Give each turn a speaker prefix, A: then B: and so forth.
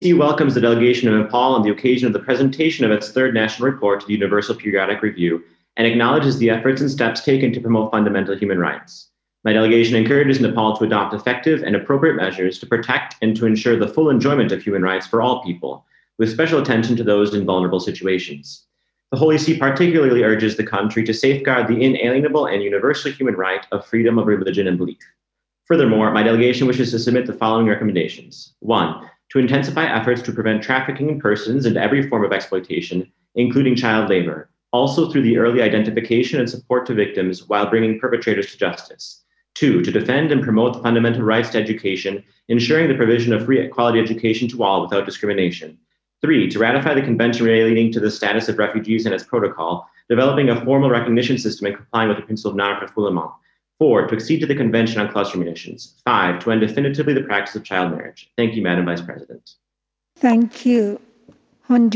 A: welcomes the delegation of Nepal on the occasion of the presentation of its third national report to the Universal Periodic Review and acknowledges the efforts and steps taken to promote fundamental human rights. My delegation encourages Nepal to adopt effective and appropriate measures to protect and to ensure the full enjoyment of human rights for all people, with special attention to those in vulnerable situations. The Holy See particularly urges the country to safeguard the inalienable and universal human right of freedom of religion and belief. Furthermore, my delegation wishes to submit the following recommendations. One, to intensify efforts to prevent trafficking in persons and every form of exploitation, including child labor, also through the early identification and support to victims while bringing perpetrators to justice. Two, to defend and promote fundamental rights to education, ensuring the provision of free quality education to all without discrimination. Three, to ratify the convention relating to the status of refugees and its protocol, developing a formal recognition system and complying with the principle of non-refoulement. Four, to accede to the Convention on Cluster Munitions. Five, to end definitively the practice of child marriage. Thank you, Madam Vice President.
B: Thank you, Honduras.